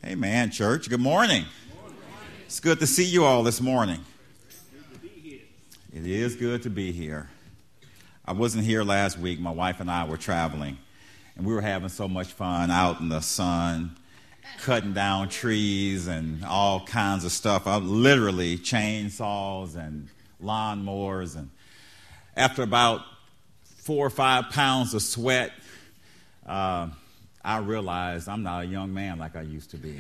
Amen, church. Good morning. It's good to see you all this morning. It is good to be here. I wasn't here last week. My wife and I were traveling, and we were having so much fun out in the sun, cutting down trees and all kinds of stuff. Literally chainsaws and lawnmowers. And after about 4 or 5 pounds of sweat, I realized I'm not a young man like I used to be.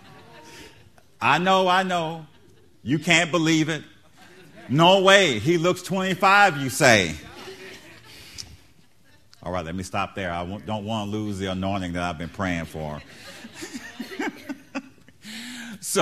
I know. You can't believe it. No way. He looks 25, you say. All right, let me stop there. I don't want to lose the anointing that I've been praying for. So,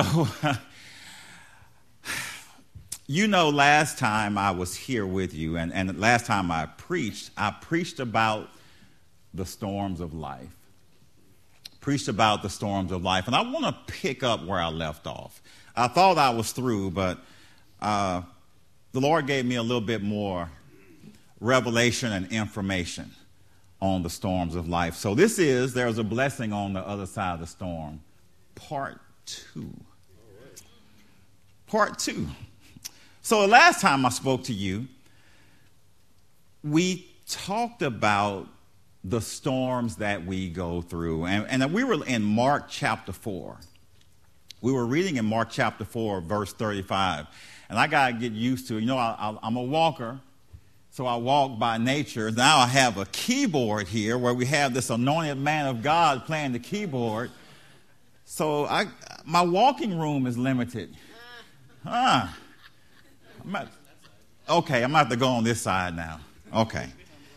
last time I was here with you, and last time I preached about the storms of life. And I want to pick up where I left off. I thought I was through, but the Lord gave me a little bit more revelation and information on the storms of life. So there's a blessing on the other side of the storm, part 2. Part 2. So the last time I spoke to you, we talked about the storms that we go through. And we were in Mark chapter 4. We were reading in Mark chapter 4, verse 35. And I got to get used to it. I'm a walker, so I walk by nature. Now I have a keyboard here where we have this anointed man of God playing the keyboard. So my walking room is limited. I'm going to have to go on this side now. Okay.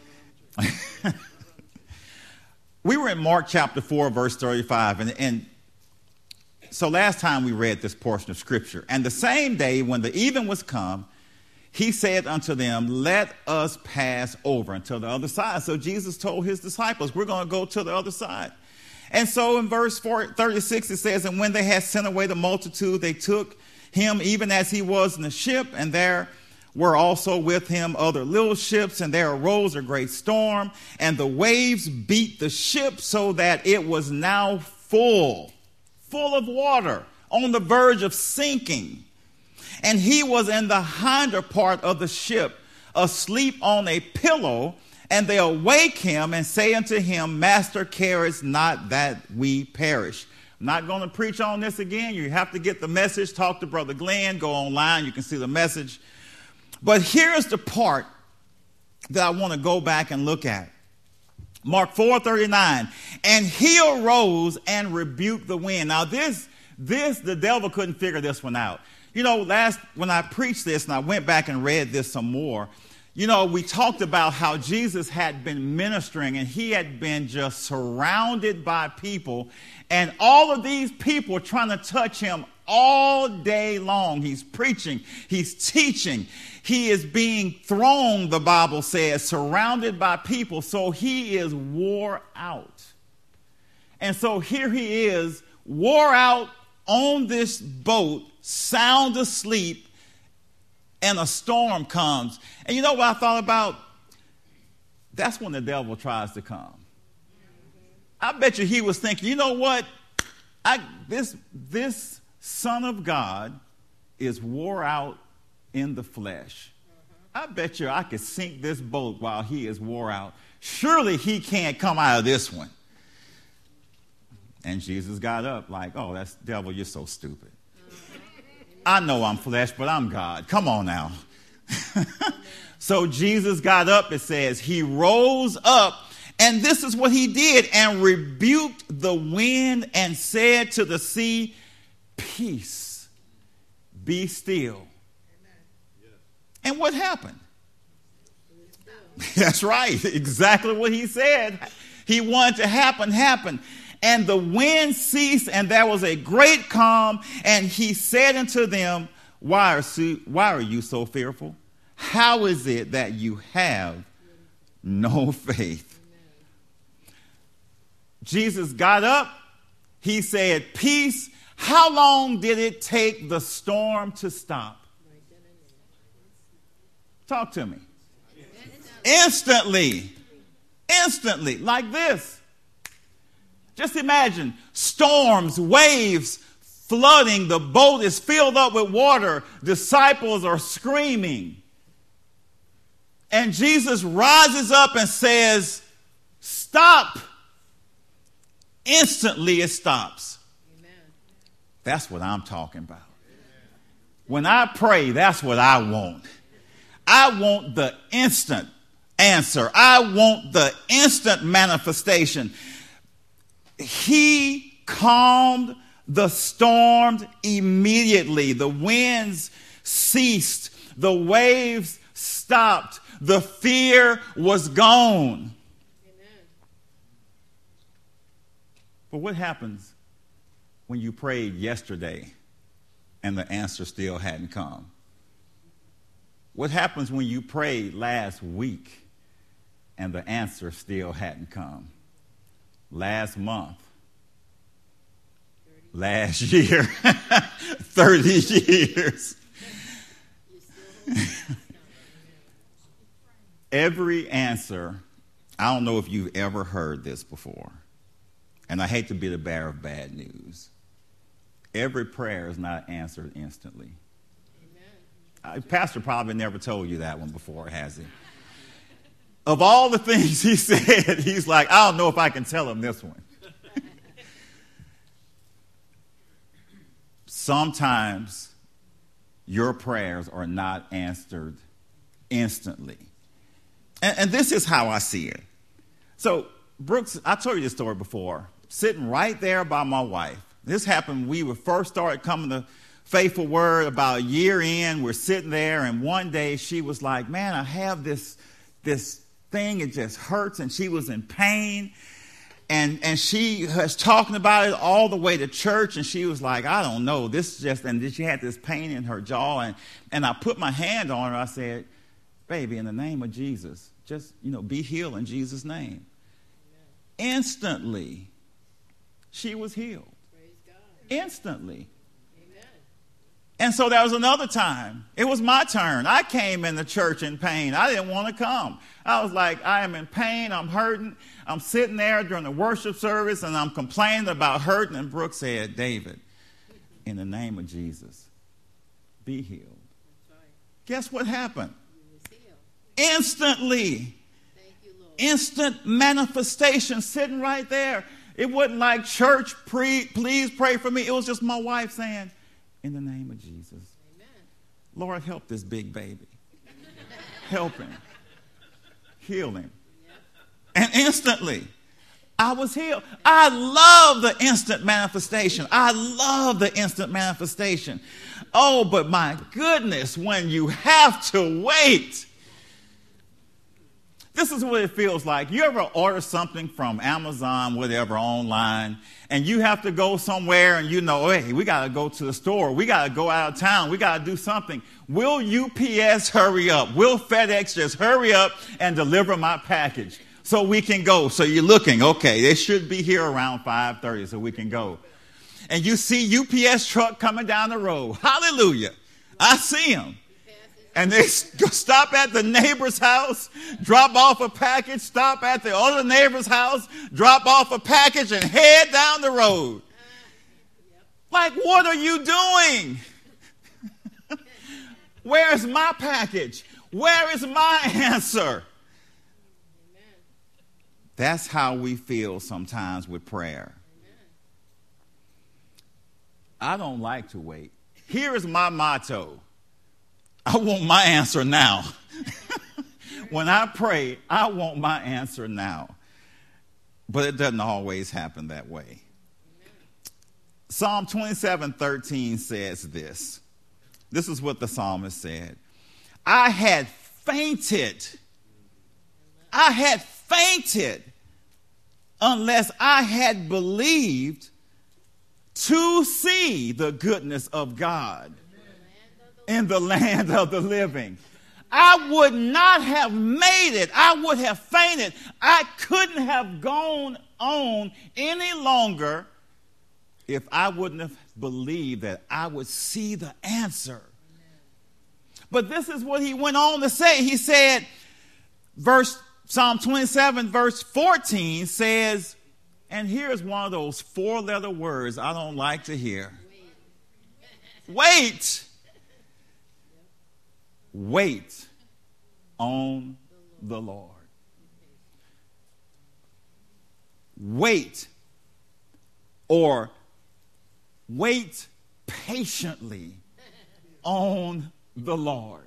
We were in Mark chapter 4, verse 35, and so last time we read this portion of Scripture. And the same day when the even was come, he said unto them, let us pass over unto the other side. So Jesus told his disciples, we're going to go to the other side. And so in verse 36 it says, and when they had sent away the multitude, they took him even as he was in the ship, and there were also with him other little ships, and there arose a great storm, and the waves beat the ship so that it was now full of water, on the verge of sinking. And he was in the hinder part of the ship, asleep on a pillow, and they awake him and say unto him, Master, carest not that we perish. I'm not going to preach on this again. You have to get the message. Talk to Brother Glenn. Go online. You can see the message. But here's the part that I want to go back and look at. Mark 4:39. And he arose and rebuked the wind. Now this, the devil couldn't figure this one out. When I preached this and I went back and read this some more, we talked about how Jesus had been ministering and he had been just surrounded by people, and all of these people were trying to touch him all day long. He's preaching, he's teaching, he is being thrown, the Bible says, surrounded by people. So he is wore out. And so here he is, wore out on this boat, sound asleep, and a storm comes. And you know what I thought about? That's when the devil tries to come. I bet you he was thinking, you know what? This Son of God is wore out in the flesh. I bet you I could sink this boat while he is wore out. Surely he can't come out of this one. And Jesus got up like, oh, that's devil, you're so stupid. I know I'm flesh, but I'm God. Come on now. So Jesus got up, it says. He rose up, and this is what he did, and rebuked the wind and said to the sea, peace, be still. And what happened? That's right. Exactly what he said. He wanted to happen. And the wind ceased, and there was a great calm. And he said unto them, why are you so fearful? How is it that you have no faith? Jesus got up. He said, peace. How long did it take the storm to stop? Talk to me. Instantly. Like this. Just imagine storms, waves, flooding. The boat is filled up with water. Disciples are screaming. And Jesus rises up and says, stop. Instantly it stops. Amen. That's what I'm talking about. When I pray, that's what I want. I want the instant answer. I want the instant manifestation. He calmed the storm immediately. The winds ceased. The waves stopped. The fear was gone. Amen. But what happens when you prayed yesterday and the answer still hadn't come? What happens when you prayed last week and the answer still hadn't come? Last month, last year, 30 years. Every answer, I don't know if you've ever heard this before, and I hate to be the bearer of bad news. Every prayer is not answered instantly. Pastor probably never told you that one before, has he? Of all the things he said, he's like, I don't know if I can tell him this one. Sometimes your prayers are not answered instantly. And this is how I see it. So, Brooks, I told you this story before. Sitting right there by my wife. This happened, we were first started coming to Faithful Word about a year in. We're sitting there, and one day she was like, man, I have this thing, it just hurts, and she was in pain. And she was talking about it all the way to church, and she was like, I don't know, and she had this pain in her jaw, and I put my hand on her. I said, baby, in the name of Jesus, just, be healed in Jesus' name. Amen. Instantly, she was healed. Praise God. Instantly. Amen. And so there was another time. It was my turn. I came in the church in pain. I didn't want to come. I was like, I am in pain. I'm hurting. I'm sitting there during the worship service, and I'm complaining about hurting. And Brooke said, David, in the name of Jesus, be healed. That's right. Guess what happened? Instantly. Thank you, Lord. Instant manifestation sitting right there. It wasn't like, church, please pray for me. It was just my wife saying, in the name of Jesus. Amen. Lord, help this big baby. Help him. Heal him. Yep. And instantly, I was healed. I love the instant manifestation. I love the instant manifestation. Oh, but my goodness, when you have to wait. This is what it feels like. You ever order something from Amazon, whatever, online, and you have to go somewhere and hey, we got to go to the store. We got to go out of town. We got to do something. Will UPS hurry up? Will FedEx just hurry up and deliver my package so we can go? So you're looking, okay, they should be here around 5:30 so we can go. And you see UPS truck coming down the road. Hallelujah. I see them. And they stop at the neighbor's house, drop off a package, stop at the other neighbor's house, drop off a package, and head down the road. Like, what are you doing? Where's my package? Where is my answer? That's how we feel sometimes with prayer. I don't like to wait. Here is my motto. I want my answer now. When I pray, I want my answer now. But it doesn't always happen that way. Amen. Psalm 27:13 says this. This is what the psalmist said. I had fainted unless I had believed to see the goodness of God in the land of the living. I would not have made it. I would have fainted. I couldn't have gone on any longer if I wouldn't have believed that I would see the answer. But this is what he went on to say. He said, Psalm 27, verse 14 says, And here's one of those four-letter words I don't like to hear. Wait. Wait on the Lord. Wait, or wait patiently on the Lord.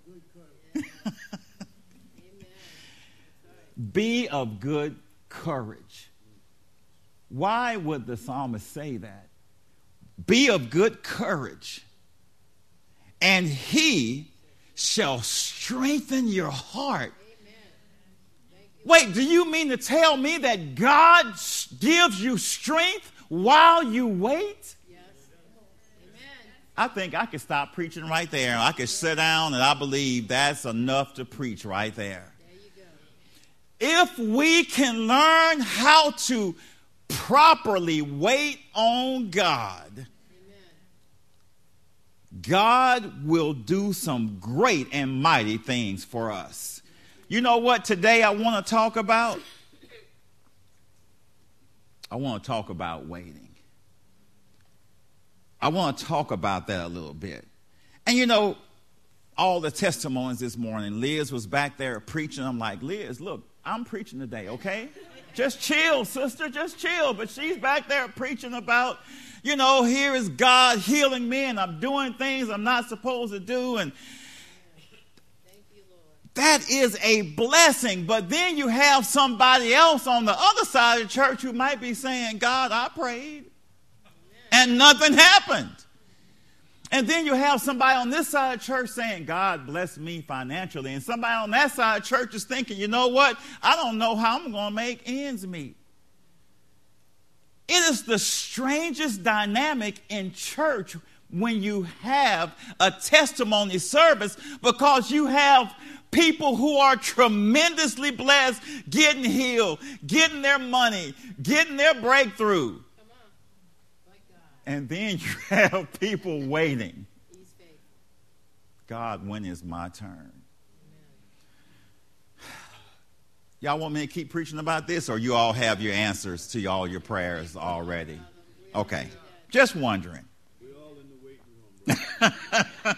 Be of good courage. Why would the psalmist say that? Be of good courage, and he shall strengthen your heart. Wait, do you mean to tell me that God gives you strength while you wait? Yes. Amen. I think I could stop preaching right there. I could sit down, and I believe that's enough to preach right there. There you go. If we can learn how to properly wait on God, Amen. God will do some great and mighty things for us. You know what today I want to talk about? I want to talk about waiting. I want to talk about that a little bit. And you know, all the testimonies this morning, Liz was back there preaching. I'm like, Liz, look, I'm preaching today, okay? Just chill, sister, just chill. But she's back there preaching about, you know, here is God healing me and I'm doing things I'm not supposed to do. And that is a blessing. But then you have somebody else on the other side of the church who might be saying, God, I prayed and nothing happened. And then you have somebody on this side of the church saying, God bless me financially. And somebody on that side of the church is thinking, you know what? I don't know how I'm going to make ends meet. It is the strangest dynamic in church when you have a testimony service, because you have people who are tremendously blessed, getting healed, getting their money, getting their breakthrough. And then you have people waiting. God, when is my turn? Y'all want me to keep preaching about this, or you all have your answers to all your prayers already? Okay. Just wondering. We're all in the waiting room.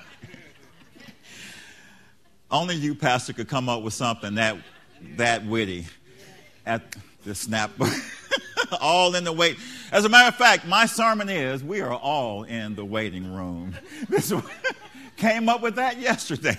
Only you, Pastor, could come up with something that witty at the snap. All in the wait. As a matter of fact, my sermon is, we are all in the waiting room. This came up with that yesterday.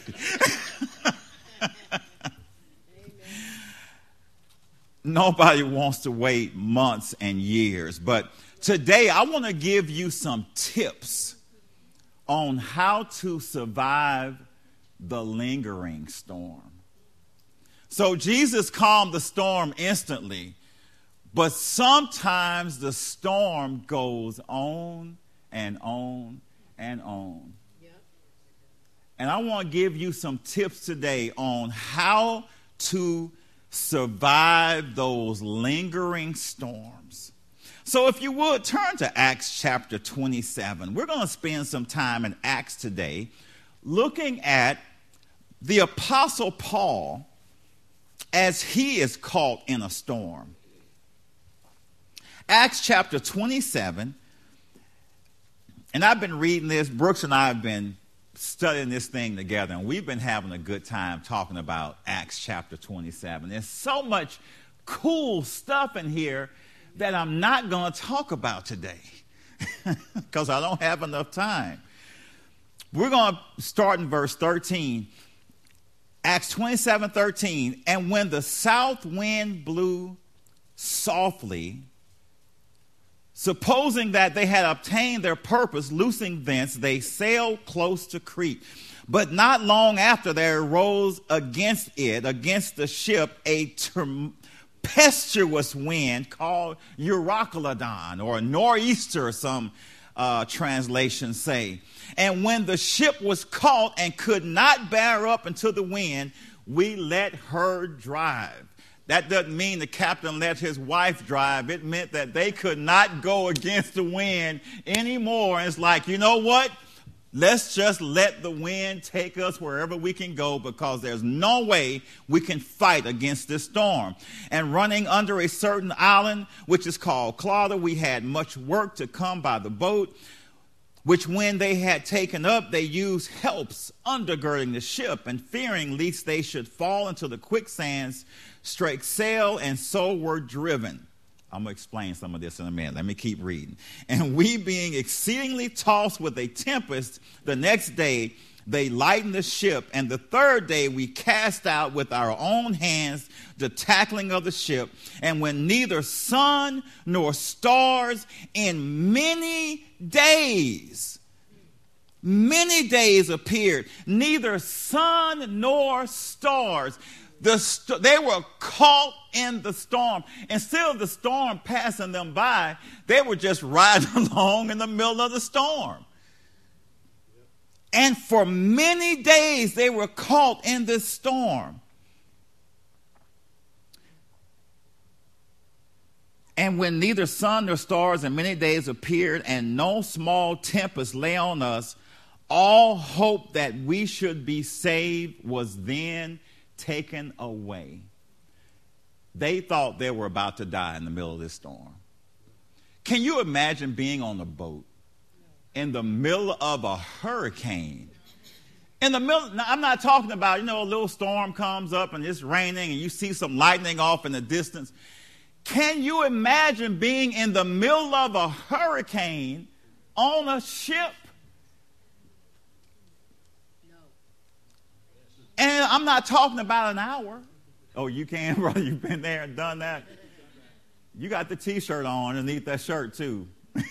Nobody wants to wait months and years. But today I want to give you some tips on how to survive the lingering storm. So Jesus calmed the storm instantly, but sometimes the storm goes on and on and on. Yep. And I want to give you some tips today on how to survive those lingering storms. So if you would, turn to Acts chapter 27. We're going to spend some time in Acts today looking at the Apostle Paul as he is caught in a storm. Acts chapter 27, and I've been reading this. Brooks and I have been studying this thing together, and we've been having a good time talking about Acts chapter 27. There's so much cool stuff in here that I'm not going to talk about today because I don't have enough time. We're going to start in verse 13. Acts 27:13. And when the south wind blew softly, supposing that they had obtained their purpose, loosing thence, they sailed close to Crete. But not long after, there arose against the ship, a tempestuous wind called Euroclydon, or nor'easter, some translations say. And when the ship was caught and could not bear up into the wind, we let her drive. That doesn't mean the captain let his wife drive. It meant that they could not go against the wind anymore. And it's like, you know what? Let's just let the wind take us wherever we can go, because there's no way we can fight against this storm. And running under a certain island, which is called Clauda, we had much work to come by the boat, which when they had taken up, they used helps undergirding the ship, and fearing lest they should fall into the quicksands, strake sail, and so were driven. I'm going to explain some of this in a minute. Let me keep reading. And we, being exceedingly tossed with a tempest, the next day they lightened the ship, and the third day we cast out with our own hands the tackling of the ship. And when neither sun nor stars in many days appeared, neither sun nor stars. They were caught in the storm. Instead of the storm passing them by, they were just riding along in the middle of the storm. And for many days they were caught in this storm. And when neither sun nor stars in many days appeared, and no small tempest lay on us, all hope that we should be saved was then taken away. They thought they were about to die in the middle of this storm. Can you imagine being on a boat in the middle of a hurricane? In the middle, now I'm not talking about, a little storm comes up and it's raining and you see some lightning off in the distance. Can you imagine being in the middle of a hurricane on a ship? And I'm not talking about an hour. Oh, you can, brother? You've been there and done that? You got the T-shirt on underneath that shirt, too.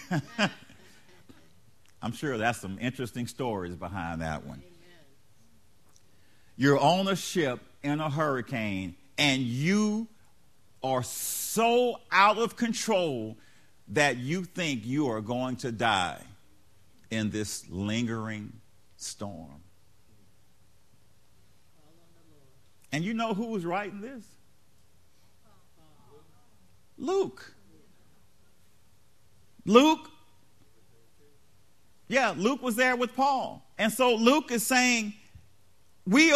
I'm sure that's some interesting stories behind that one. Amen. You're on a ship in a hurricane, and you are so out of control that you think you are going to die in this lingering storm. And you know who was writing this? Luke. Luke was there with Paul. And so Luke is saying, we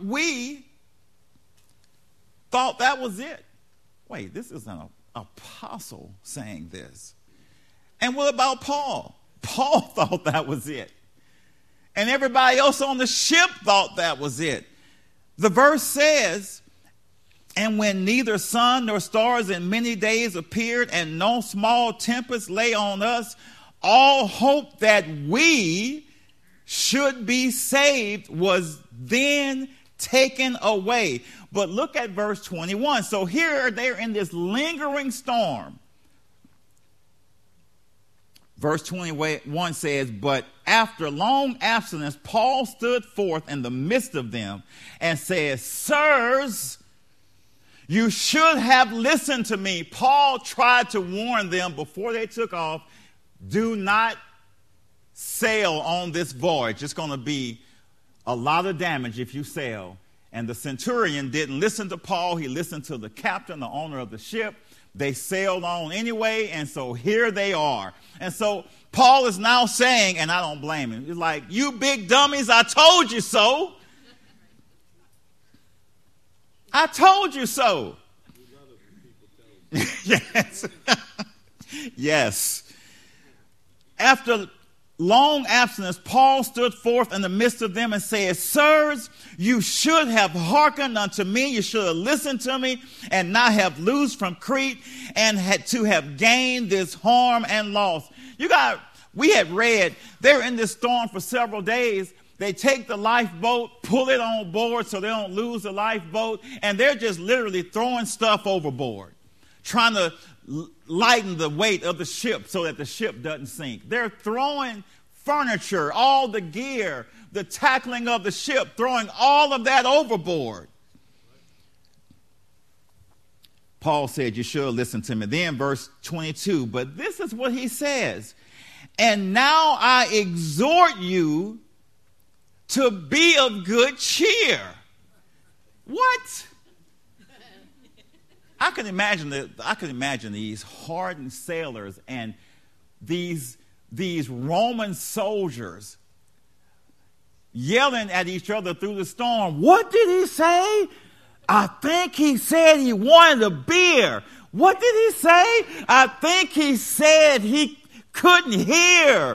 thought that was it. Wait, this is an apostle saying this. And what about Paul? Paul thought that was it. And everybody else on the ship thought that was it. The verse says, and when neither sun nor stars in many days appeared, and no small tempest lay on us, all hope that we should be saved was then taken away. But look at verse 21. So here they're in this lingering storm. Verse 21 says, but after long abstinence, Paul stood forth in the midst of them and said, sirs, you should have listened to me. Paul tried to warn them before they took off, do not sail on this voyage. It's going to be a lot of damage if you sail. And the centurion didn't listen to Paul. He listened to the captain, the owner of the ship. They sailed on anyway, and so here they are. And so Paul is now saying, and I don't blame him, he's like, you big dummies, I told you so. I told you so. Yes. Yes. After long abstinence, Paul stood forth in the midst of them and said, sirs, you should have hearkened unto me. You should have listened to me and not have loosed from Crete and had to have gained this harm and loss. We had read they're in this storm for several days. They take the lifeboat, pull it on board so they don't lose the lifeboat, and they're just literally throwing stuff overboard, trying to lighten the weight of the ship so that the ship doesn't sink. They're throwing furniture, all the gear, the tackling of the ship, throwing all of that overboard. Paul said, you should listen to me. Then verse 22, but this is what he says. And now I exhort you to be of good cheer. What? I can imagine these hardened sailors and these Roman soldiers yelling at each other through the storm. What did he say? I think he said he wanted a beer. What did he say? I think he said he couldn't hear.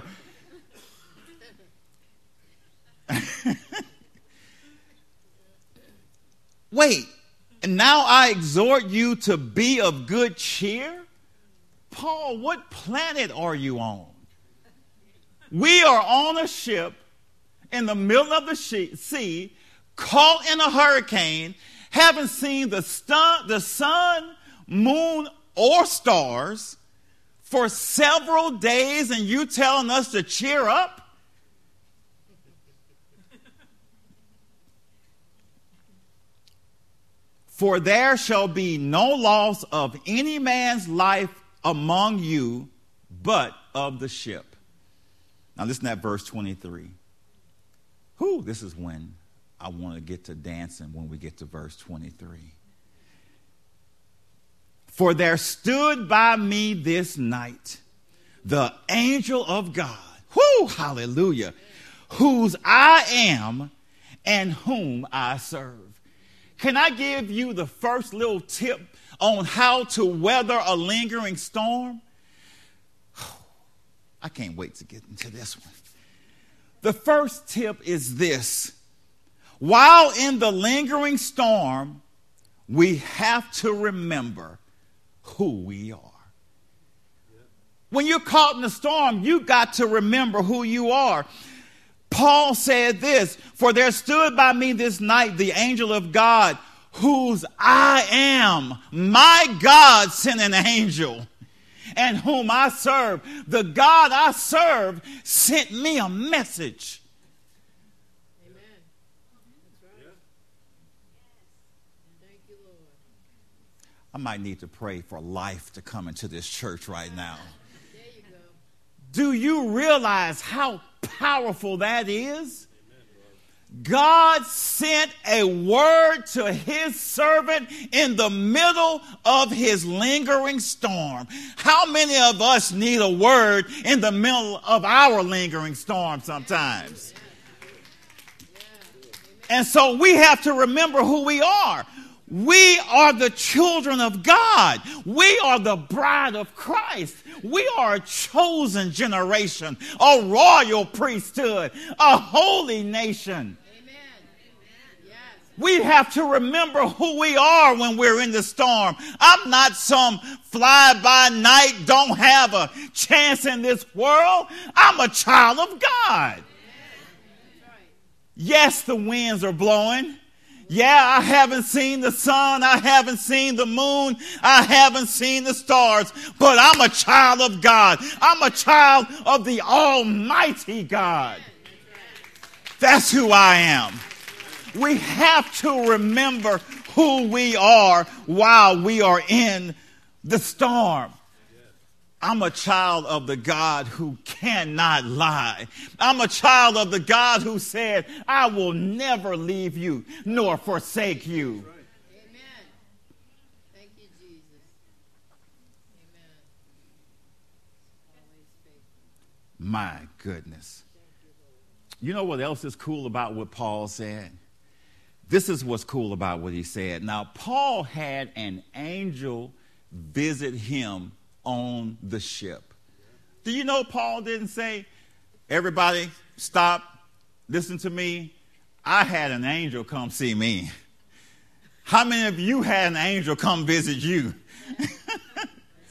Wait, and now I exhort you to be of good cheer? Paul, what planet are you on? We are on a ship in the middle of the sea, caught in a hurricane, haven't seen the sun, moon, or stars for several days, and you telling us to cheer up? For there shall be no loss of any man's life among you, but of the ship. Now listen at verse 23. This is when I want to get to dancing when we get to verse 23. For there stood by me this night the angel of God, hallelujah, whose I am and whom I serve. Can I give you the first little tip on how to weather a lingering storm? I can't wait to get into this one. The first tip is this. While in the lingering storm, we have to remember who we are. When you're caught in a storm, you got to remember who you are. Paul said this, for there stood by me this night the angel of God, whose I am. My God sent an angel, and whom I serve. The God I serve sent me a message. Amen. That's right. Thank you, Lord. I might need to pray for life to come into this church right now. There you go. Do you realize how powerful that is? God sent a word to his servant in the middle of his lingering storm. How many of us need a word in the middle of our lingering storm sometimes? And so we have to remember who we are. We are the children of God. We are the bride of Christ. We are a chosen generation, a royal priesthood, a holy nation. Amen. Yes. We have to remember who we are when we're in the storm. I'm not some fly-by-night, don't have a chance in this world. I'm a child of God. That's right. Yes, the winds are blowing. Yeah, I haven't seen the sun. I haven't seen the moon. I haven't seen the stars. But I'm a child of God. I'm a child of the Almighty God. That's who I am. We have to remember who we are while we are in the storm. I'm a child of the God who cannot lie. I'm a child of the God who said, I will never leave you nor forsake you. Amen. Thank you, Jesus. Amen. Always faithful. My goodness. You know what else is cool about what Paul said? This is what's cool about what he said. Now, Paul had an angel visit him on the ship. Do you know Paul didn't say, everybody stop, listen to me. I had an angel come see me. How many of you had an angel come visit you? That's right. He didn't have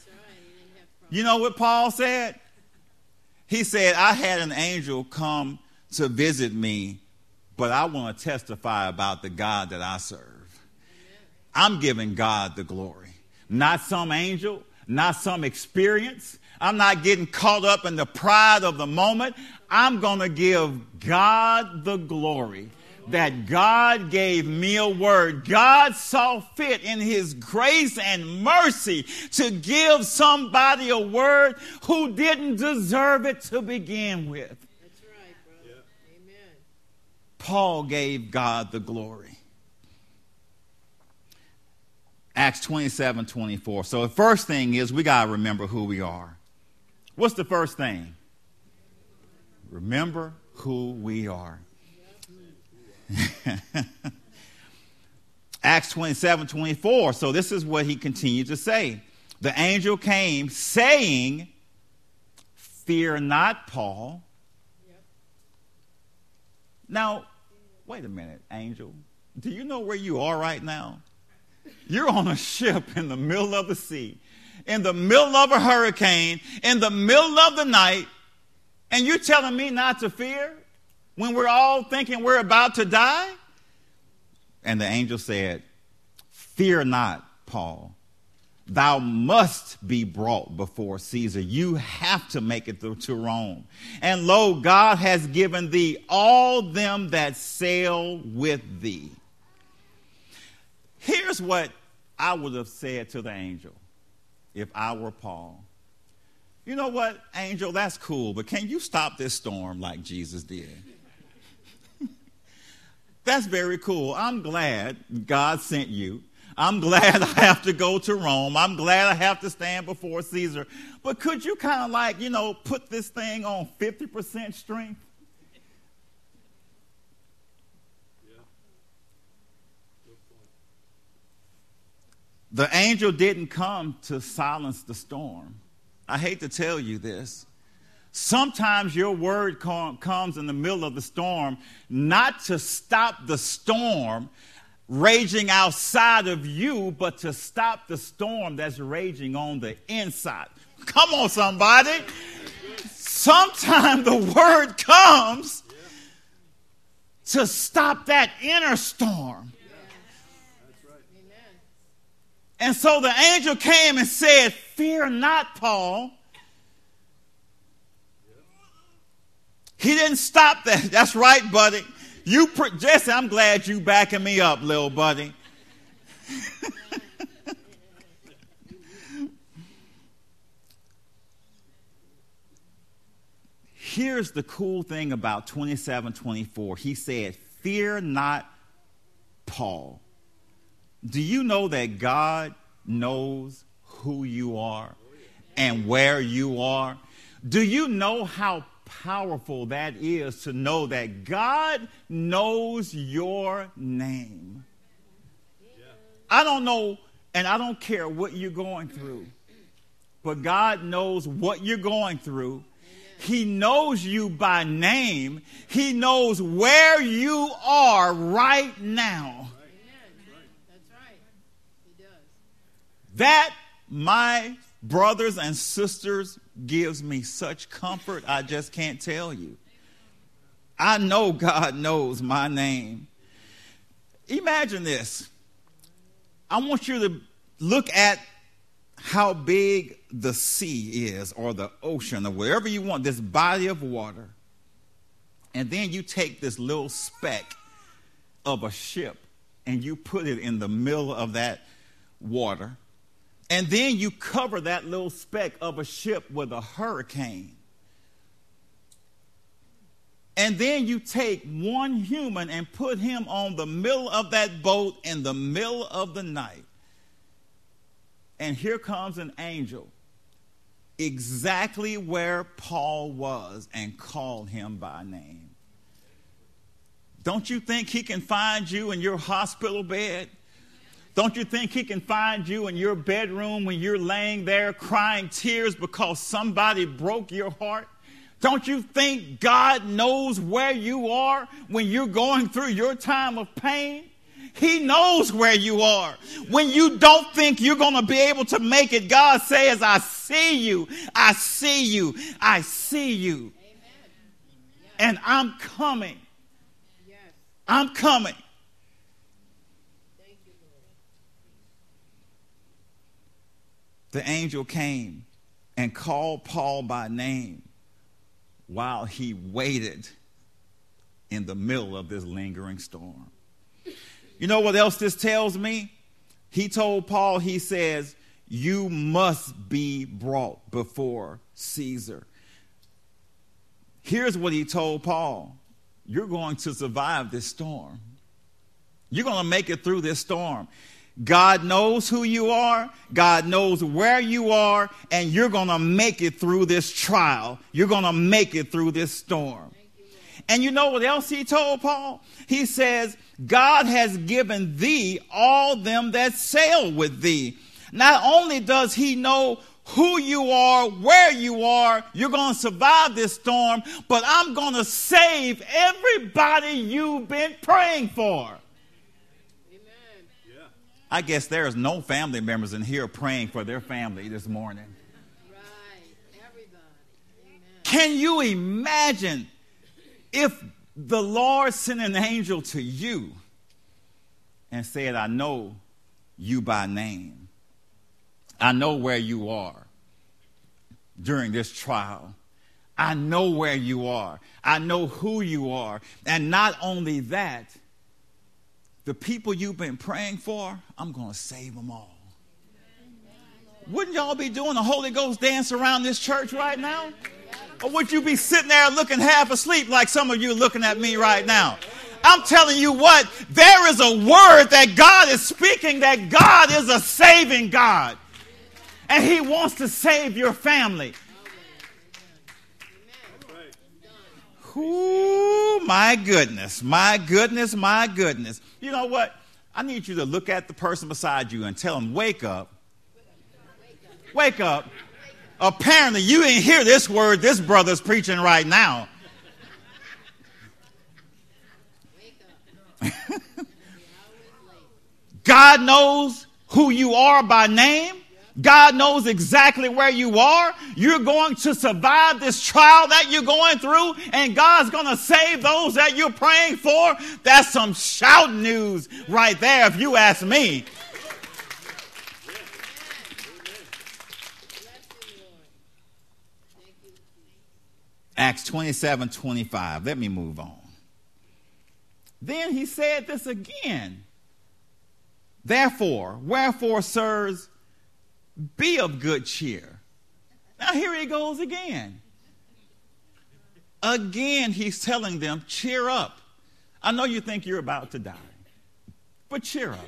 You know what Paul said? He said, I had an angel come to visit me, but I want to testify about the God that I serve. I'm giving God the glory. Not some angel, not some experience. I'm not getting caught up in the pride of the moment. I'm going to give God the glory that God gave me a word. God saw fit in his grace and mercy to give somebody a word who didn't deserve it to begin with. That's right, brother. Yeah. Amen. Paul gave God the glory. Acts 27:24. So the first thing is we got to remember who we are. What's the first thing? Remember who we are. Acts 27:24. So this is what he continued to say. The angel came saying, "Fear not, Paul." Yep. Now, wait a minute, angel. Do you know where you are right now? You're on a ship in the middle of the sea, in the middle of a hurricane, in the middle of the night, and you're telling me not to fear when we're all thinking we're about to die? And the angel said, "Fear not, Paul. Thou must be brought before Caesar." You have to make it through to Rome. "And lo, God has given thee all them that sail with thee." Here's what I would have said to the angel if I were Paul. You know what, angel, that's cool, but can you stop this storm like Jesus did? That's very cool. I'm glad God sent you. I'm glad I have to go to Rome. I'm glad I have to stand before Caesar. But could you kind of put this thing on 50% strength? Yeah. Good point. The angel didn't come to silence the storm. I hate to tell you this. Sometimes your word comes in the middle of the storm, not to stop the storm raging outside of you, but to stop the storm that's raging on the inside. Come on, somebody. Sometimes the word comes to stop that inner storm. That's right. Amen. And so the angel came and said, "Fear not, Paul." He didn't stop that. That's right, buddy. Jesse, I'm glad you backing me up, little buddy. Here's the cool thing about 27:24. He said, "Fear not, Paul." Do you know that God knows who you are and where you are? Do you know how powerful that is to know that God knows your name? I don't know, and I don't care what you're going through, but God knows what you're going through. He knows you by name. He knows where you are right now. Amen. That's right. He does. That, my brothers and sisters, gives me such comfort I just can't tell you. I know God knows my name. Imagine this. I want you to look at how big the sea is, or the ocean, or whatever you want, this body of water. And then you take this little speck of a ship and you put it in the middle of that water. And then you cover that little speck of a ship with a hurricane. And then you take one human and put him on the middle of that boat in the middle of the night. And here comes an angel exactly where Paul was and called him by name. Don't you think he can find you in your hospital bed? Don't you think he can find you in your bedroom when you're laying there crying tears because somebody broke your heart? Don't you think God knows where you are when you're going through your time of pain? He knows where you are. When you don't think you're going to be able to make it, God says, "I see you, I see you, I see you. Amen. And I'm coming. Yes. I'm coming." Thank you, Lord. The angel came and called Paul by name while he waited in the middle of this lingering storm. You know what else this tells me? He told Paul, he says, "You must be brought before Caesar." Here's what he told Paul: you're going to survive this storm. You're going to make it through this storm. God knows who you are. God knows where you are. And you're going to make it through this trial. You're going to make it through this storm. And you know what else he told Paul? He says, God has given thee all them that sail with thee. Not only does he know who you are, where you are, you're going to survive this storm, but I'm going to save everybody you've been praying for. Amen. Yeah. I guess there is no family members in here praying for their family this morning. Right. Everybody. Amen. Can you imagine if the Lord sent an angel to you and said, I know you by name. I know where you are during this trial. I know where you are. I know who you are. And not only that, the people you've been praying for, I'm going to save them all. Wouldn't y'all be doing a Holy Ghost dance around this church right now? Or would you be sitting there looking half asleep like some of you looking at me right now? I'm telling you what, there is a word that God is speaking, that God is a saving God. And he wants to save your family. Ooh, my goodness, my goodness, my goodness. You know what? I need you to look at the person beside you and tell them, wake up. Wake up. Apparently, you didn't hear this word this brother's preaching right now. God knows who you are by name. God knows exactly where you are. You're going to survive this trial that you're going through, and God's going to save those that you're praying for. That's some shout news right there, if you ask me. Acts 27:25. Let me move on. Then he said this again. Therefore, wherefore, sirs, be of good cheer. Now here he goes again. Again, he's telling them, cheer up. I know you think you're about to die, but cheer up.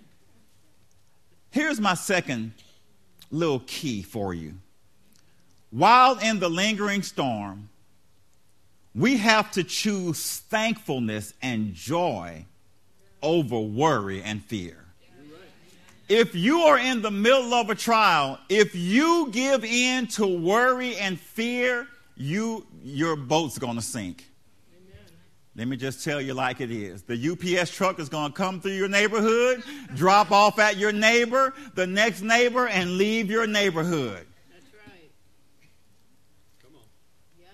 Here's my second little key for you. While in the lingering storm, we have to choose thankfulness and joy over worry and fear. If you are in the middle of a trial, if you give in to worry and fear, your boat's going to sink. Amen. Let me just tell you like it is. The UPS truck is going to come through your neighborhood, drop off at your neighbor, the next neighbor, and leave your neighborhood. That's right. Come on. Yes.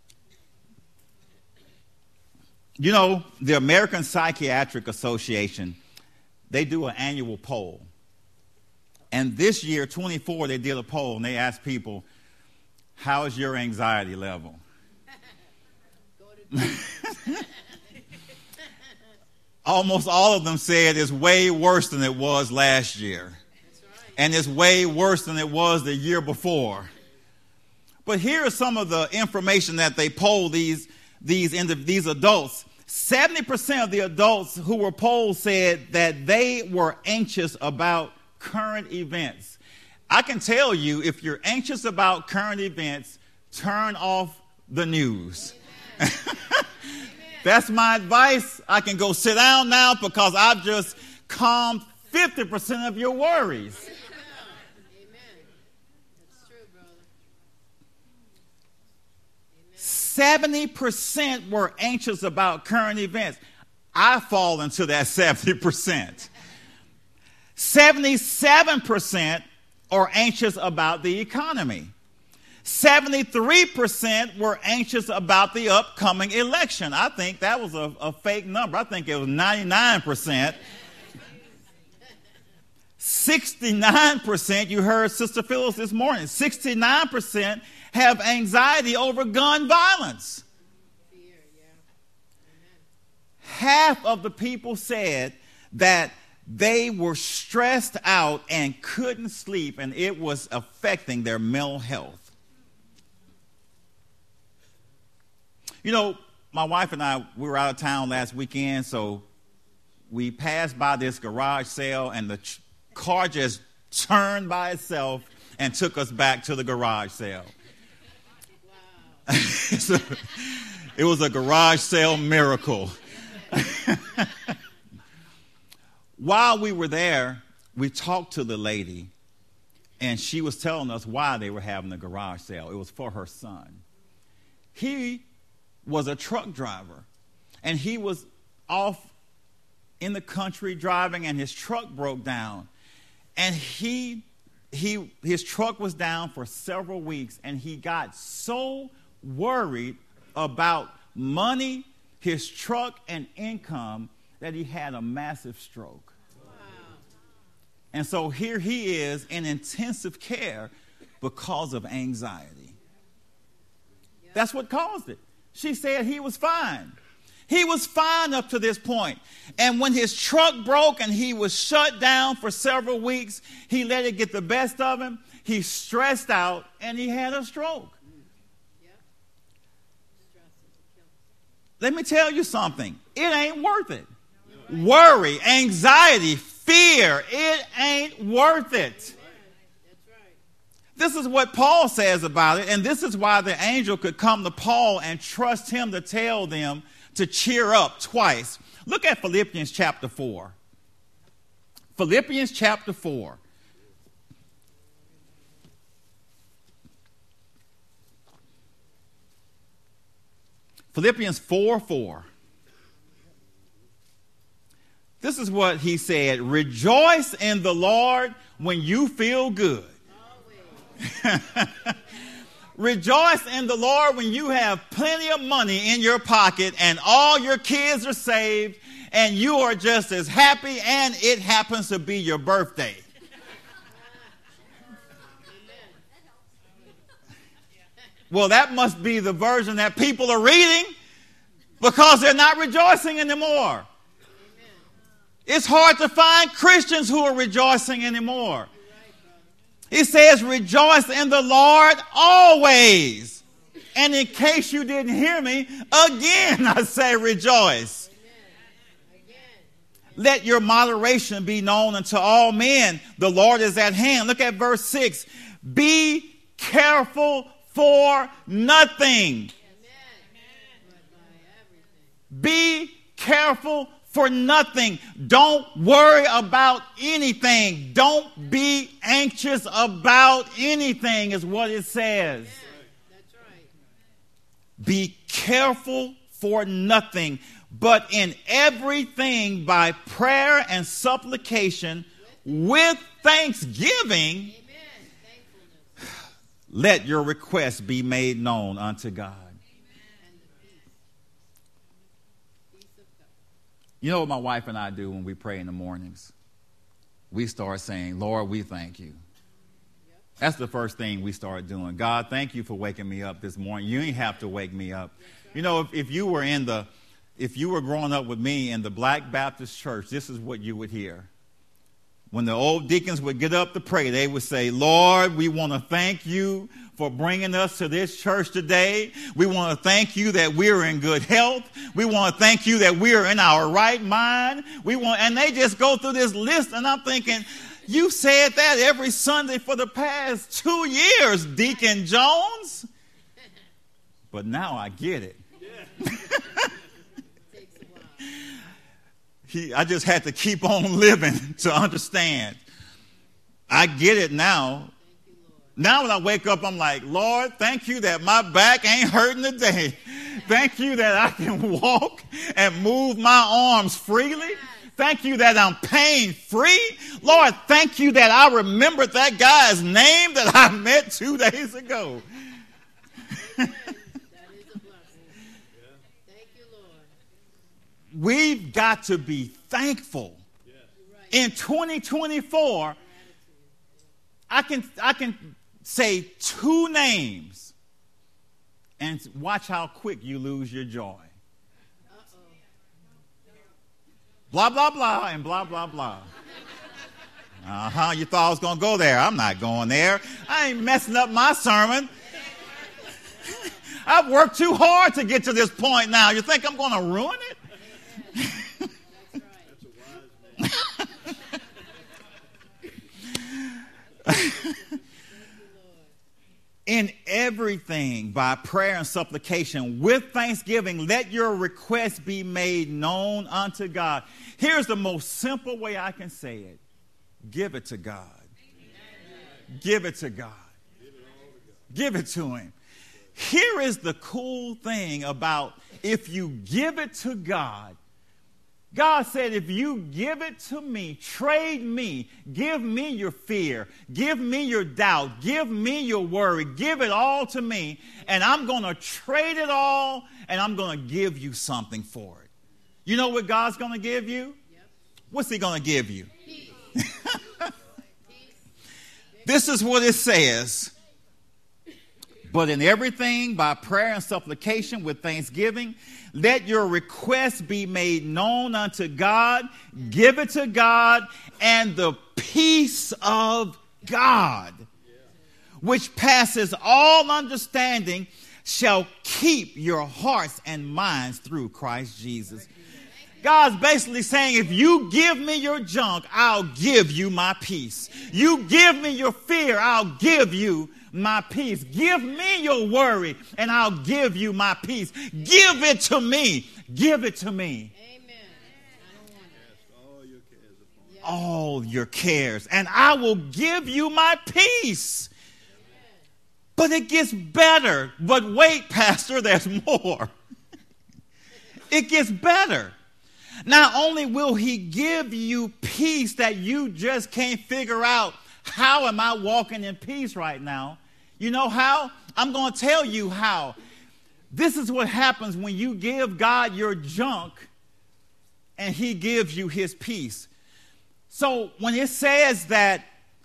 You know, the American Psychiatric Association, they do an annual poll. And this year, 24, they did a poll, and they asked people, how is your anxiety level? Almost all of them said it's way worse than it was last year. That's right. And it's way worse than it was the year before. But here is some of the information that they polled these adults. 70% of the adults who were polled said that they were anxious about current events. I can tell you, if you're anxious about current events, turn off the news. That's my advice. I can go sit down now because I've just calmed 50% of your worries. Amen. That's true, brother. 70% were anxious about current events. I fall into that 70%. 77% are anxious about the economy. 73% were anxious about the upcoming election. I think that was a fake number. I think it was 99%. 69%, you heard Sister Phyllis this morning, 69% have anxiety over gun violence. Fear, yeah. Amen. Half of the people said that they were stressed out and couldn't sleep, and it was affecting their mental health. You know, my wife and I, we were out of town last weekend, so we passed by this garage sale, and the car just turned by itself and took us back to the garage sale. Wow. So, It was a garage sale miracle. While we were there, we talked to the lady, and she was telling us why they were having the garage sale. It was for her son. He was a truck driver, and he was off in the country driving, and his truck broke down. And his truck was down for several weeks, and he got so worried about money, his truck, and income that he had a massive stroke. Wow. And so here he is in intensive care because of anxiety. That's what caused it. She said he was fine. He was fine up to this point. And when his truck broke and he was shut down for several weeks, he let it get the best of him. He stressed out and he had a stroke. Yep. Stress is a killer. Let me tell you something. It ain't worth it. Worry, anxiety, fear, it ain't worth it. That's right. This is what Paul says about it, and this is why the angel could come to Paul and trust him to tell them to cheer up twice. Look at Philippians chapter 4. Philippians chapter 4. Philippians 4:4. This is what he said. Rejoice in the Lord when you feel good. Always. Rejoice in the Lord when you have plenty of money in your pocket and all your kids are saved and you are just as happy and it happens to be your birthday. Well, that must be the version that people are reading because they're not rejoicing anymore. It's hard to find Christians who are rejoicing anymore. He says, rejoice in the Lord always. And in case you didn't hear me, again I say rejoice. Let your moderation be known unto all men. The Lord is at hand. Look at verse 6. Be careful for nothing. Be careful for nothing. Don't worry about anything. Don't be anxious about anything is what it says. That's right. Be careful for nothing, but in everything by prayer and supplication with thanksgiving, Amen. Thankfulness. let your requests be made known unto God. And the peace. Peace of God. You know what my wife and I do when we pray in the mornings? We start saying, Lord, we thank you. That's the first thing we start doing. God, thank you for waking me up this morning. You ain't have to wake me up. You know, if you were growing up with me in the Black Baptist church, this is what you would hear. When the old deacons would get up to pray, they would say, Lord, we want to thank you for bringing us to this church today. We want to thank you that we're in good health. We want to thank you that we're in our right mind. And they just go through this list, and I'm thinking, you said that every Sunday for the past 2 years, Deacon Jones. But now I get it. Takes a while. I just had to keep on living to understand. I get it now. Thank you, Lord. Now when I wake up, I'm like, Lord, thank you that my back ain't hurting today. Thank you that I can walk and move my arms freely. Thank you that I'm pain free. Lord, thank you that I remembered that guy's name that I met 2 days ago. That is a blessing. Thank you, Lord. We've got to be thankful. You're right. In 2024, I can say 2 names and watch how quick you lose your joy. Uh-oh. Blah, blah, blah, and blah, blah, blah. You thought I was going to go there. I'm not going there. I ain't messing up my sermon. I've worked too hard to get to this point now. You think I'm going to ruin it? That's right. That's a wise man. Thank you, Lord. In everything, by prayer and supplication, with thanksgiving, let your requests be made known unto God. Here's the most simple way I can say it. Give it to God. Amen. Give it to God. Give it to him. Here is the cool thing about if you give it to God. God said, if you give it to me, trade me, give me your fear, give me your doubt, give me your worry, give it all to me, and I'm going to trade it all, and I'm going to give you something for it. You know what God's going to give you? Yep. What's he going to give you? This is what it says. But in everything, by prayer and supplication with thanksgiving, let your requests be made known unto God. Give it to God, and the peace of God, which passes all understanding, shall keep your hearts and minds through Christ Jesus. God's basically saying, if you give me your junk, I'll give you my peace. You give me your fear, I'll give you my peace. Give me your worry, and I'll give you my peace. Give it to me. Give it to me. Amen. All your cares, and I will give you my peace. But it gets better. But wait, Pastor, there's more. It gets better. Not only will he give you peace that you just can't figure out, how am I walking in peace right now? You know how? I'm going to tell you how. This is what happens when you give God your junk and he gives you his peace. So when it says that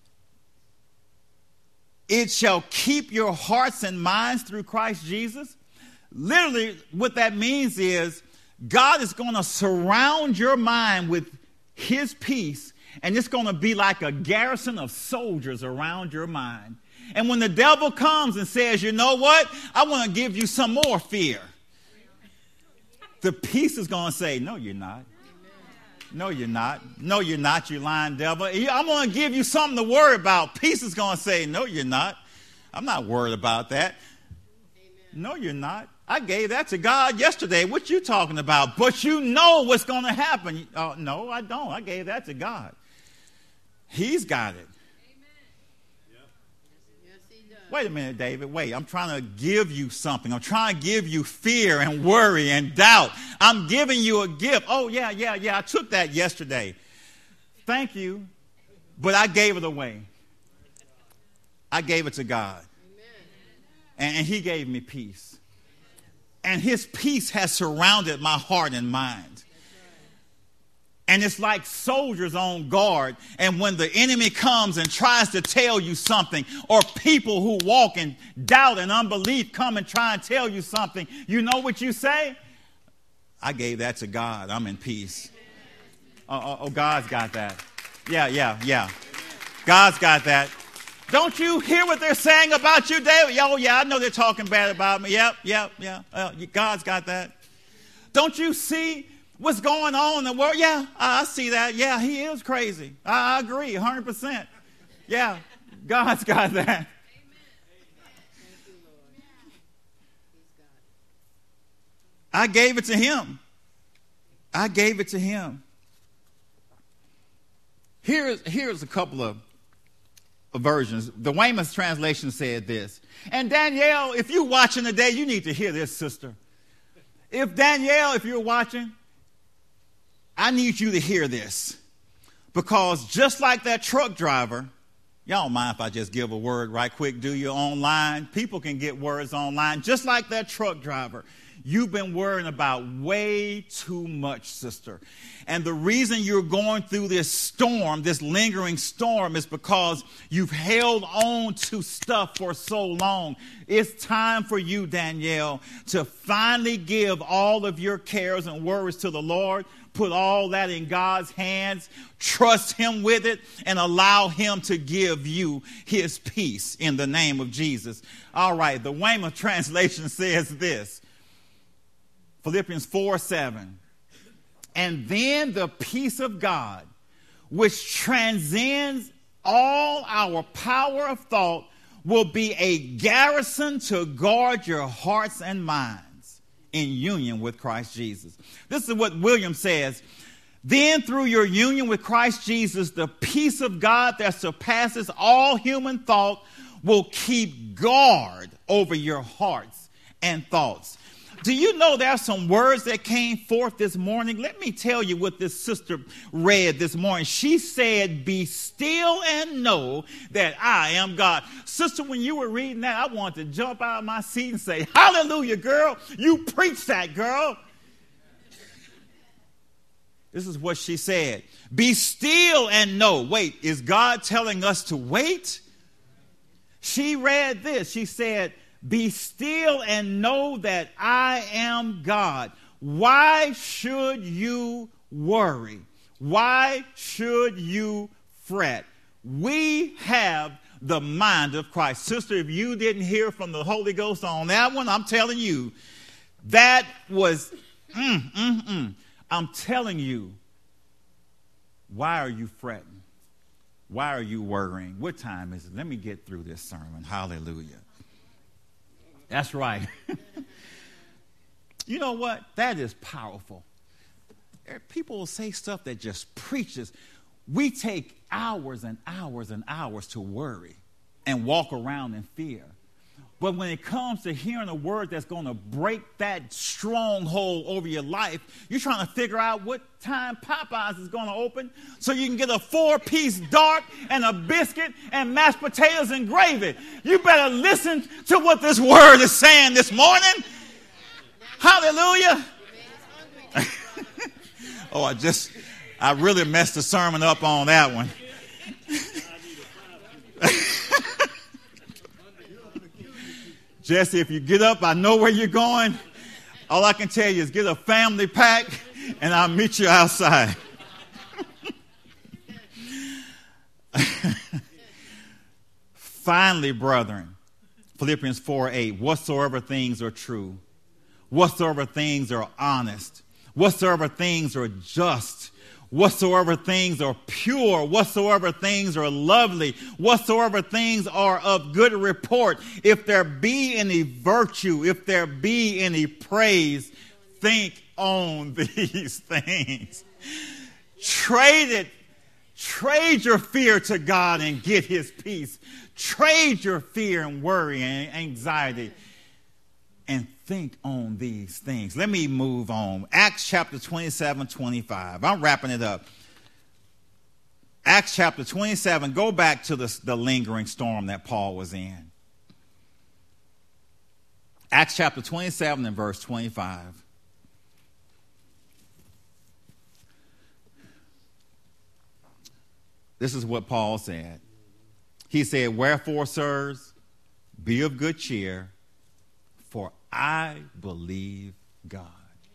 it shall keep your hearts and minds through Christ Jesus, literally what that means is God is going to surround your mind with his peace, and it's going to be like a garrison of soldiers around your mind. And when the devil comes and says, you know what, I want to give you some more fear, the peace is going to say, no, you're not. No, you're not. No, you're not, you lying devil. I'm going to give you something to worry about. Peace is going to say, no, you're not. I'm not worried about that. No, you're not. I gave that to God yesterday. What you talking about? But you know what's going to happen. No, I don't. I gave that to God. He's got it. Wait a minute, David. Wait, I'm trying to give you something. I'm trying to give you fear and worry and doubt. I'm giving you a gift. Oh, yeah. I took that yesterday. Thank you. But I gave it away. I gave it to God. And he gave me peace. And his peace has surrounded my heart and mind. And it's like soldiers on guard. And when the enemy comes and tries to tell you something, or people who walk in doubt and unbelief come and try and tell you something, you know what you say? I gave that to God. I'm in peace. Oh, God's got that. Yeah. God's got that. Don't you hear what they're saying about you, David? Oh, yeah, I know they're talking bad about me. Yep. God's got that. Don't you see what's going on in the world? Yeah, I see that. Yeah, he is crazy. I agree 100%. Yeah, God's got that. I gave it to him. Here's a couple of versions. The Weymouth translation said this. And Danielle, if you're watching today, you need to hear this, sister. If you're watching, I need you to hear this. Because just like that truck driver, y'all don't mind if I just give a word right quick, do you online? People can get words online. Just like that truck driver, you've been worrying about way too much, sister. And the reason you're going through this storm, this lingering storm, is because you've held on to stuff for so long. It's time for you, Danielle, to finally give all of your cares and worries to the Lord. Put all that in God's hands. Trust him with it and allow him to give you his peace in the name of Jesus. All right, the Weymouth translation says this. Philippians 4:7. And then the peace of God, which transcends all our power of thought, will be a garrison to guard your hearts and minds in union with Christ Jesus. This is what William says. Then through your union with Christ Jesus, the peace of God that surpasses all human thought will keep guard over your hearts and thoughts. Do you know there are some words that came forth this morning? Let me tell you what this sister read this morning. She said, be still and know that I am God. Sister, when you were reading that, I wanted to jump out of my seat and say, hallelujah, girl. You preach that, girl. This is what she said. Be still and know. Wait, is God telling us to wait? She read this. She said, be still and know that I am God. Why should you worry? Why should you fret? We have the mind of Christ. Sister, if you didn't hear from the Holy Ghost on that one, I'm telling you, that was, I'm telling you, why are you fretting? Why are you worrying? What time is it? Let me get through this sermon. Hallelujah. That's right. You know what? That is powerful. People will say stuff that just preaches. We take hours and hours and hours to worry and walk around in fear. But when it comes to hearing a word that's going to break that stronghold over your life, you're trying to figure out what time Popeyes is going to open so you can get a 4-piece dark and a biscuit and mashed potatoes and gravy. You better listen to what this word is saying this morning. Hallelujah. Oh, I really messed the sermon up on that one. Jesse, if you get up, I know where you're going. All I can tell you is get a family pack, and I'll meet you outside. Finally, brethren, Philippians 4:8, whatsoever things are true, whatsoever things are honest, whatsoever things are just, whatsoever things are pure, whatsoever things are lovely, whatsoever things are of good report, if there be any virtue, if there be any praise, think on these things. Trade your fear to God and get his peace. Trade your fear and worry and anxiety and think on these things. Let me move on. Acts chapter 27, 25. I'm wrapping it up. Acts chapter 27. Go back to the lingering storm that Paul was in. Acts chapter 27 and verse 25. This is what Paul said. He said, wherefore, sirs, be of good cheer, for I believe God.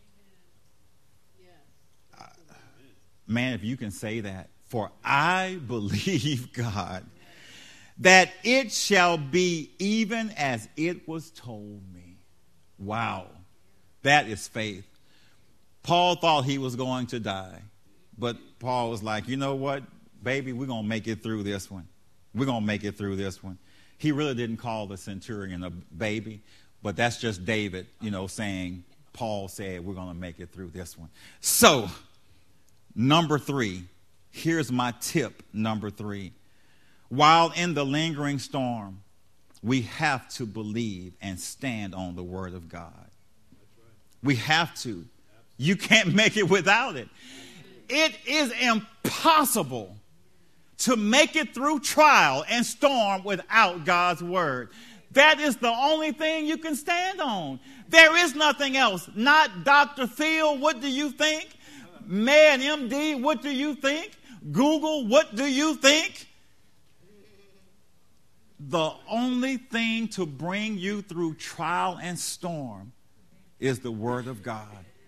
Man, if you can say that, for I believe God, that it shall be even as it was told me. Wow, that is faith. Paul thought he was going to die, but Paul was like, you know what, baby, we're going to make it through this one. We're going to make it through this one. He really didn't call the centurion a baby, but that's just David, saying, Paul said, we're going to make it through this one. So, number 3, here's my tip, number 3. While in the lingering storm, we have to believe and stand on the word of God. We have to. You can't make it without it. It is impossible to make it through trial and storm without God's word. That is the only thing you can stand on. There is nothing else. Not Dr. Phil, what do you think? Man, MD, what do you think? Google, what do you think? The only thing to bring you through trial and storm is the word of God.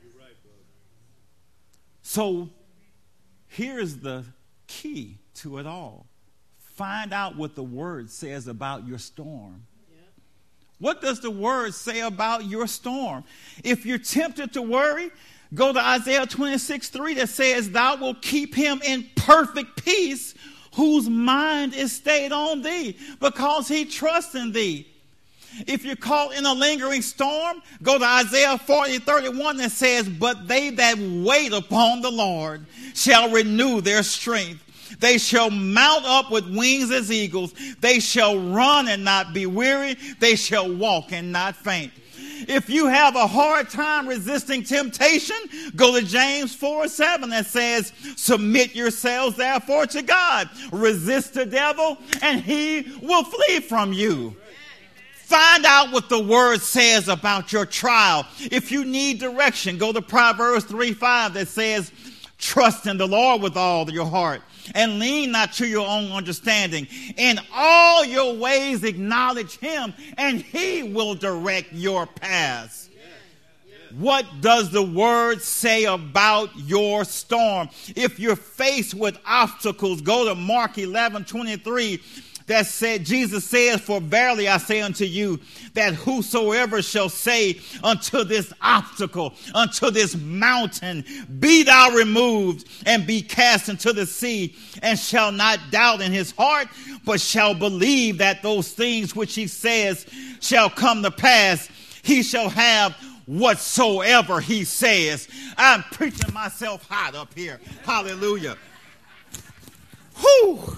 So here's the key to it all. Find out what the word says about your storm. What does the word say about your storm? If you're tempted to worry, go to Isaiah 26:3 that says, thou wilt keep him in perfect peace whose mind is stayed on thee, because he trusts in thee. If you're caught in a lingering storm, go to Isaiah 40:31 that says, but they that wait upon the Lord shall renew their strength. They shall mount up with wings as eagles. They shall run and not be weary. They shall walk and not faint. If you have a hard time resisting temptation, go to James 4:7 that says, submit yourselves therefore to God. Resist the devil and he will flee from you. Find out what the word says about your trial. If you need direction, go to Proverbs 3:5 that says, trust in the Lord with all your heart and lean not to your own understanding. In all your ways acknowledge him and he will direct your paths. What does the word say about your storm? If you're faced with obstacles, go to Mark 11:23. That said, Jesus says, for verily I say unto you, that whosoever shall say unto this obstacle, unto this mountain, be thou removed and be cast into the sea, and shall not doubt in his heart, but shall believe that those things which he says shall come to pass, he shall have whatsoever he says. I'm preaching myself hot up here. Hallelujah. Whew.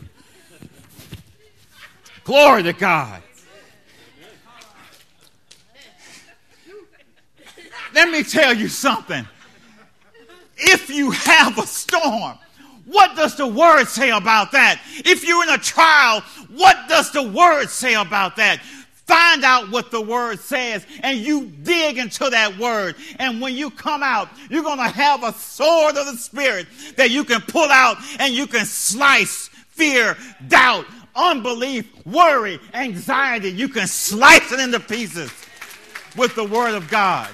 Glory to God. Let me tell you something. If you have a storm, what does the word say about that? If you're in a trial, what does the word say about that? Find out what the word says and you dig into that word. And when you come out, you're going to have a sword of the Spirit that you can pull out and you can slice fear, doubt, unbelief, worry, anxiety. You can slice it into pieces with the word of God.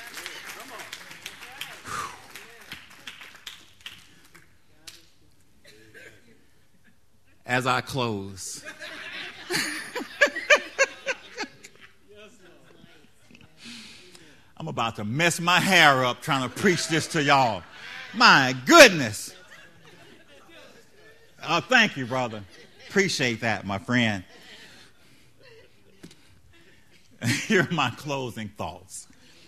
As I close, I'm about to mess my hair up trying to preach this to y'all. My goodness. Oh, thank you, brother. Appreciate that, my friend. Here are my closing thoughts.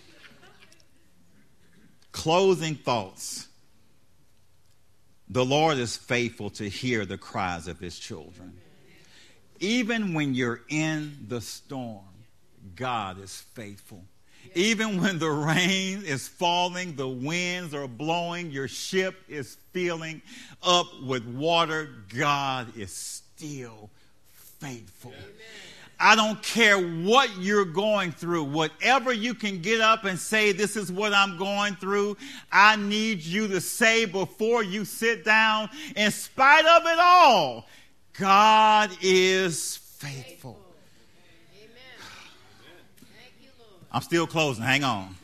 Closing thoughts. The Lord is faithful to hear the cries of his children. Even when you're in the storm, God is faithful. Even when the rain is falling, the winds are blowing, your ship is filling up with water, God is still faithful. Amen. I don't care what you're going through. Whatever you can get up and say, this is what I'm going through, I need you to say before you sit down, in spite of it all, God is faithful. I'm still closing. Hang on.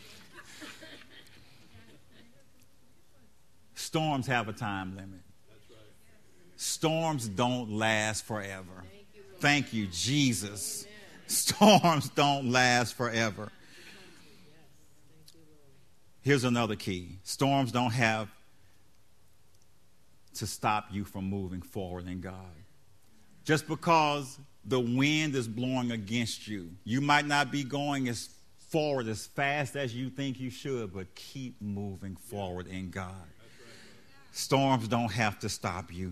Storms have a time limit. Storms don't last forever. Thank you, Jesus. Storms don't last forever. Here's another key. Storms don't have to stop you from moving forward in God. Just because the wind is blowing against you, you might not be going as forward as fast as you think you should, but keep moving forward in God. Storms don't have to stop you.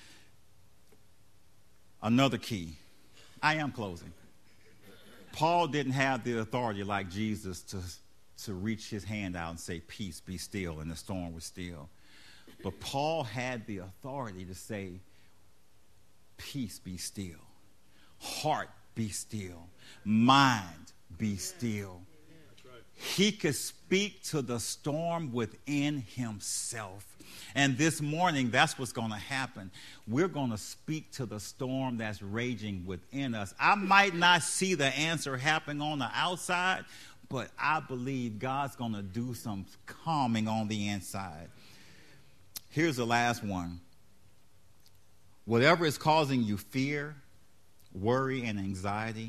Another key. I am closing. Paul didn't have the authority like Jesus to reach his hand out and say, peace, be still, and the storm was still. But Paul had the authority to say, peace, be still. Heart, be still. Mind, be still. He could speak to the storm within himself. And this morning, that's what's going to happen. We're going to speak to the storm that's raging within us. I might not see the answer happening on the outside, but I believe God's going to do some calming on the inside. Here's the last one. Whatever is causing you fear, worry, and anxiety,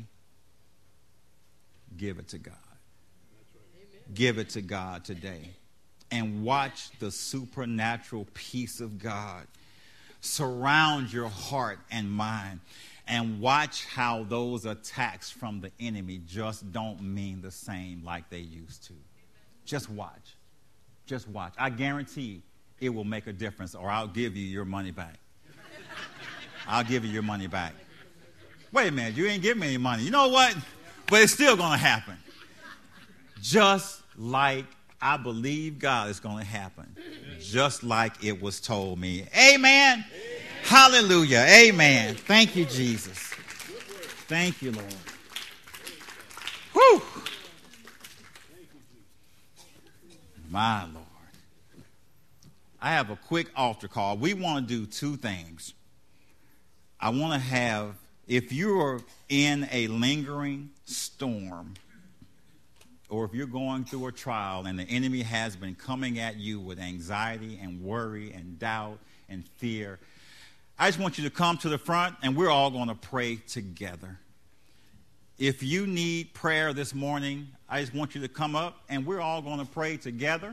give it to God. Give it to God today. And watch the supernatural peace of God Surround your heart and mind. And watch how those attacks from the enemy just don't mean the same like they used to. Just watch. Just watch. I guarantee it will make a difference, or I'll give you your money back. I'll give you your money back. Wait a minute, you ain't giving me any money. You know what? But it's still going to happen. Just like I believe God is going to happen. Just like it was told me. Amen. Hallelujah. Amen. Thank you, Jesus. Thank you, Lord. Whew. My Lord. I have a quick altar call. We want to do two things. I want to have, if you're in a lingering storm, or if you're going through a trial and the enemy has been coming at you with anxiety and worry and doubt and fear, I just want you to come to the front and we're all going to pray together. If you need prayer this morning, I just want you to come up and we're all going to pray together.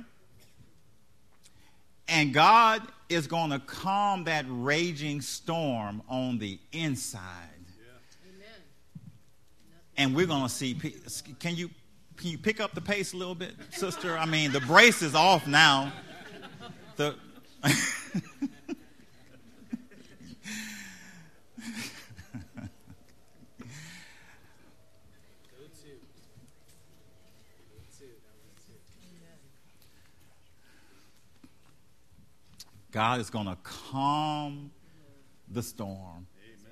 And God is going to calm that raging storm on the inside. Amen. And we're going to see, can you pick up the pace a little bit, sister? I mean, the brace is off now. The God is going to calm the storm.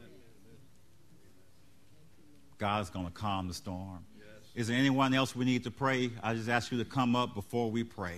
God is going to calm the storm. Is there anyone else we need to pray? I just ask you to come up before we pray.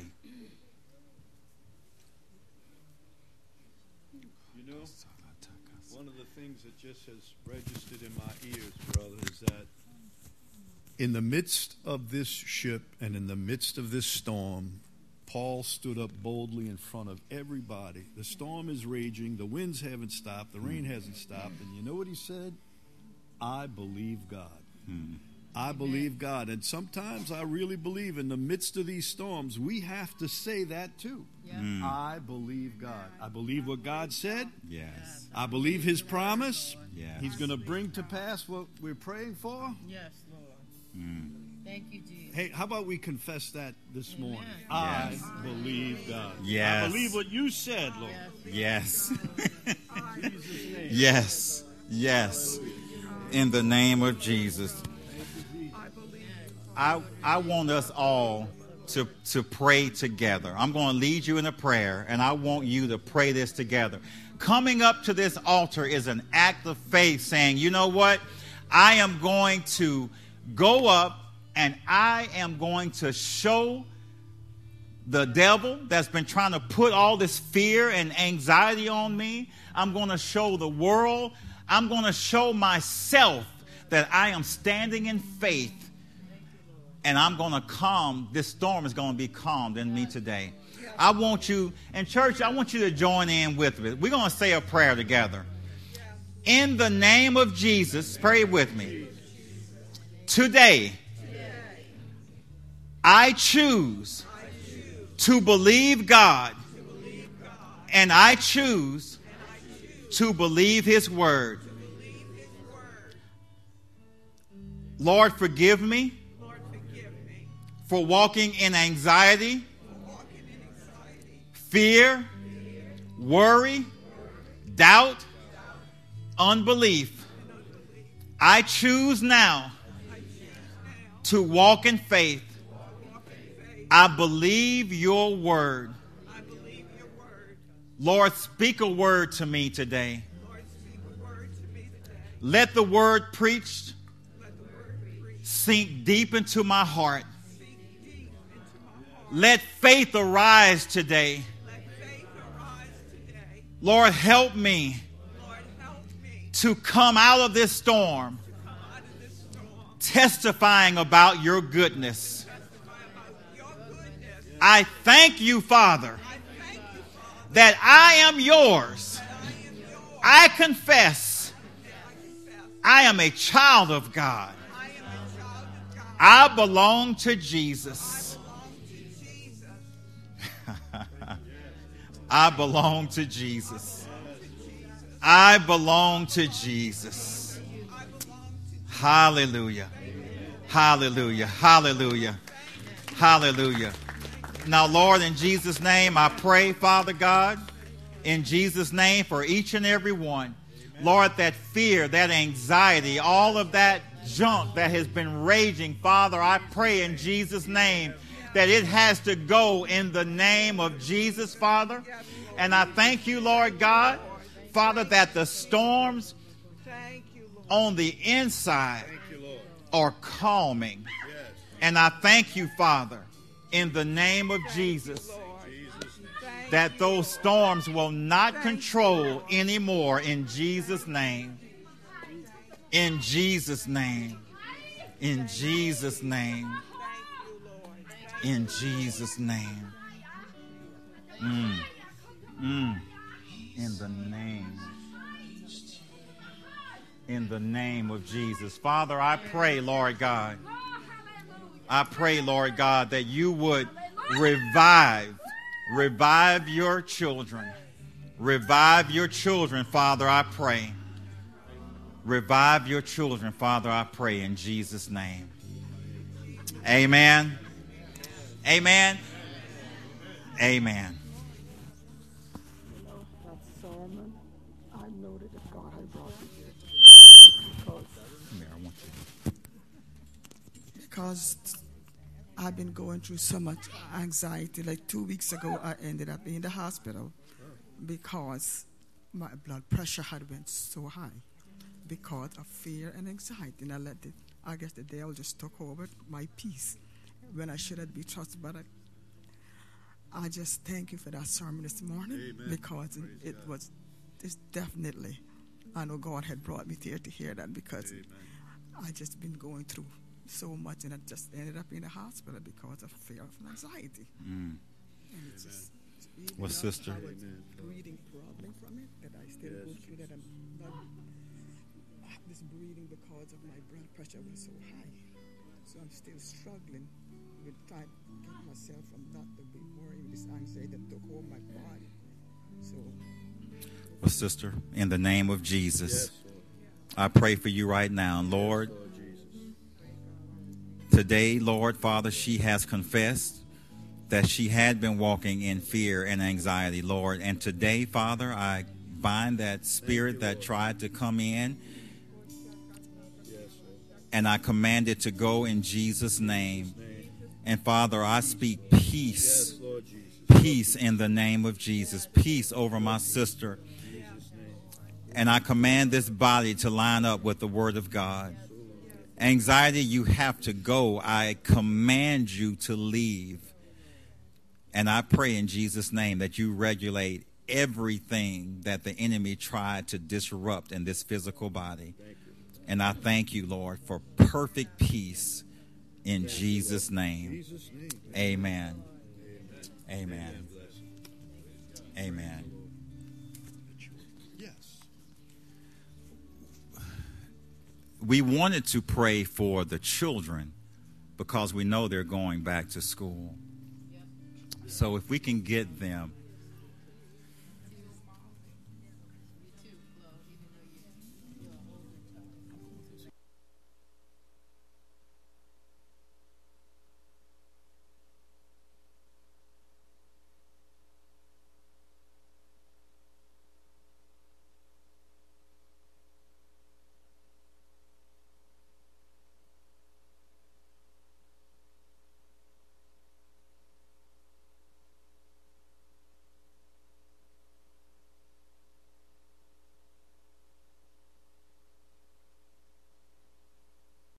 You know, one of the things that just has registered in my ears, brother, is that in the midst of this ship and in the midst of this storm, Paul stood up boldly in front of everybody. The storm is raging. The winds haven't stopped. The rain hasn't stopped. And you know what he said? I believe God. I believe God. And sometimes I really believe in the midst of these storms, we have to say that too. Yeah. I believe God. I believe what God said. Yes. I believe his promise. Yes. He's going to bring to pass what we're praying for. Yes, Lord. Thank you, Jesus. Hey, how about we confess that this morning? Yes. I believe God. Yes. I believe what you said, Lord. Yes. In Jesus' name. Yes. Yes. In the name of Jesus. I want us all to pray together. I'm going to lead you in a prayer, and I want you to pray this together. Coming up to this altar is an act of faith saying, you know what? I am going to go up and I am going to show the devil that's been trying to put all this fear and anxiety on me. I'm going to show the world. I'm going to show myself that I am standing in faith. And I'm going to calm, this storm is going to be calmed in me today. I want you, and church, I want you to join in with me. We're going to say a prayer together. In the name of Jesus, pray with me. Today, I choose to believe God, and I choose to believe his word. Lord, forgive me for walking in anxiety, fear, worry, doubt, unbelief. I choose now to walk in faith. I believe your word. Lord, speak a word to me today. Let the word preached sink deep into my heart. Let faith arise today. Lord, help me to come out of this storm testifying about your goodness. I thank you, Father, that I am yours. I confess I am a child of God. I belong to Jesus. I belong to Jesus. I belong to Jesus. Hallelujah. Hallelujah. Hallelujah. Hallelujah. Now, Lord, in Jesus' name, I pray, Father God, in Jesus' name for each and every one. Lord, that fear, that anxiety, all of that junk that has been raging, Father, I pray in Jesus' name that it has to go in the name of Jesus, Father. And I thank you, Lord God, Father, that the storms on the inside are calming. And I thank you, Father, in the name of Jesus, that those storms will not control anymore in Jesus' name. In Jesus' name. In Jesus' name. In Jesus' name. In the name. In the name of Jesus. Father, I pray, Lord God. I pray, Lord God, that you would revive your children. Revive your children, Father, I pray. Revive your children, Father, I pray in Jesus' name. Amen. Amen. Amen. That sermon, I know that God had brought me here because I've been going through so much anxiety. Like 2 weeks ago, I ended up in the hospital because my blood pressure had went so high because of fear and anxiety. And I guess the devil just took over my peace when I should have been trusted. But I just thank you for that sermon this morning. Amen. Because it's definitely, I know God had brought me here to hear that because I just been going through so much, and I just ended up in the hospital because of fear and anxiety. And it's just, well, sister, I was breathing problem from it that I still go through that. This breathing because of my blood pressure was so high, so I'm still struggling with trying to get myself from not to be worried with this anxiety that took over my body. So, well, sister, in the name of Jesus, I pray for you right now, Lord. Today, Lord, Father, she has confessed that she had been walking in fear and anxiety, Lord. And today, Father, I bind that spirit that tried to come in, and I command it to go in Jesus' name. And Father, I speak peace, peace in the name of Jesus, peace over my sister. And I command this body to line up with the word of God. Anxiety, you have to go. I command you to leave. And I pray in Jesus' name that you regulate everything that the enemy tried to disrupt in this physical body. And I thank you, Lord, for perfect peace in Jesus' name. Amen. Amen. Amen. We wanted to pray for the children because we know they're going back to school. So if we can get them